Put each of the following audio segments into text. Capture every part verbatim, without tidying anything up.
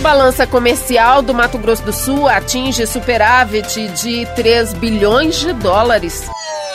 Balança comercial do Mato Grosso do Sul atinge superávit de três bilhões de dólares.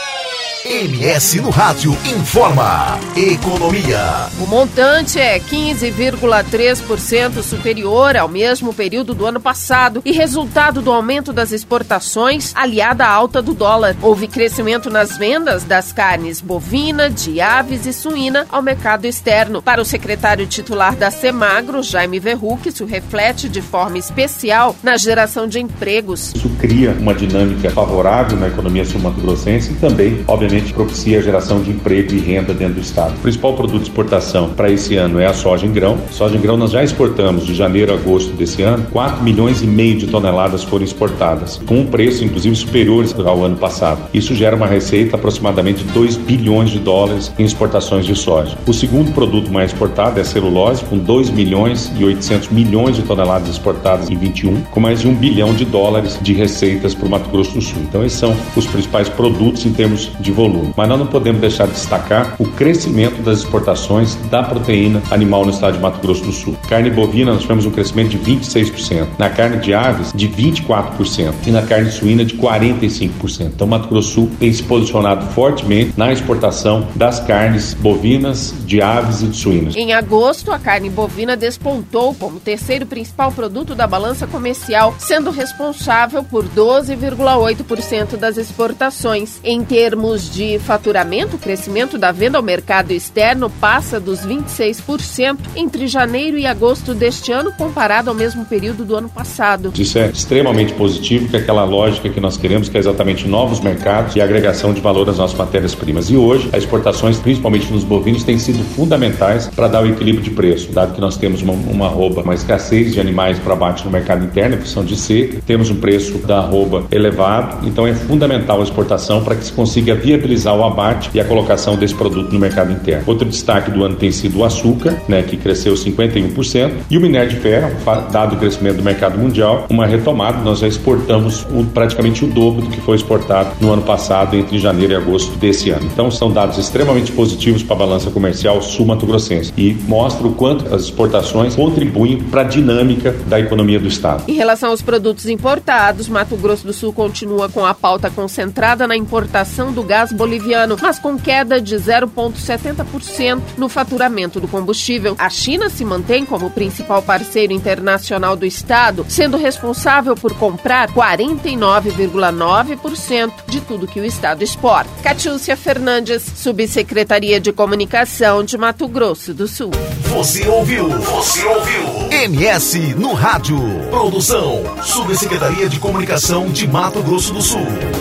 M S no Rádio informa Economia. O montante é quinze vírgula três por cento superior ao mesmo período do ano passado e resultado do aumento das exportações aliada à alta do dólar. Houve crescimento nas vendas das carnes bovina, de aves e suína ao mercado externo. Para o secretário titular da Semagro, Jaime Verruc, isso reflete de forma especial na geração de empregos. Isso cria uma dinâmica favorável na economia sul-mato-grossense e também, obviamente, propicia a geração de emprego e renda dentro do estado. O principal produto de exportação para esse ano é a soja em grão. Soja em grão nós já exportamos de janeiro a agosto desse ano, quatro milhões e meio de toneladas foram exportadas, com um preço inclusive superior ao ano passado. Isso gera uma receita aproximadamente de dois bilhões de dólares em exportações de soja. O segundo produto mais exportado é a celulose, com dois milhões e oitocentos milhões de toneladas exportadas em vinte e um, com mais de um bilhão de dólares de receitas para o Mato Grosso do Sul. Então esses são os principais produtos em termos de volume. Mas nós não podemos deixar de destacar o crescimento das exportações da proteína animal no estado de Mato Grosso do Sul. Carne bovina nós tivemos um crescimento de vinte e seis por cento, na carne de aves de vinte e quatro por cento e na carne suína de quarenta e cinco por cento. Então Mato Grosso do Sul tem se posicionado fortemente na exportação das carnes bovinas, de aves e de suínas. Em agosto, a carne bovina despontou como o terceiro principal produto da balança comercial, sendo responsável por doze vírgula oito por cento das exportações. Em termos de De faturamento, o crescimento da venda ao mercado externo passa dos vinte e seis por cento entre janeiro e agosto deste ano, comparado ao mesmo período do ano passado. Isso é extremamente positivo, que é aquela lógica que nós queremos, que é exatamente novos mercados e agregação de valor às nossas matérias-primas. E hoje, as exportações, principalmente nos bovinos, têm sido fundamentais para dar o equilíbrio de preço, dado que nós temos uma, uma arroba, uma escassez de animais para abate no mercado interno, em função de seca, temos um preço da arroba elevado, então é fundamental a exportação para que se consiga viabilizar o abate e a colocação desse produto no mercado interno. Outro destaque do ano tem sido o açúcar, né, que cresceu cinquenta e um por cento, e o minério de ferro, dado o crescimento do mercado mundial, uma retomada. Nós já exportamos o, praticamente o dobro do que foi exportado no ano passado, entre janeiro e agosto desse ano. Então são dados extremamente positivos para a balança comercial sul-mato-grossense e mostra o quanto as exportações contribuem para a dinâmica da economia do estado. Em relação aos produtos importados, Mato Grosso do Sul continua com a pauta concentrada na importação do gás boliviano, mas com queda de zero vírgula setenta por cento no faturamento do combustível. A China se mantém como principal parceiro internacional do estado, sendo responsável por comprar quarenta e nove vírgula nove por cento de tudo que o estado exporta. Catiúcia Fernandes, Subsecretaria de Comunicação de Mato Grosso do Sul. Você ouviu? Você ouviu? M S no Rádio. Produção, Subsecretaria de Comunicação de Mato Grosso do Sul.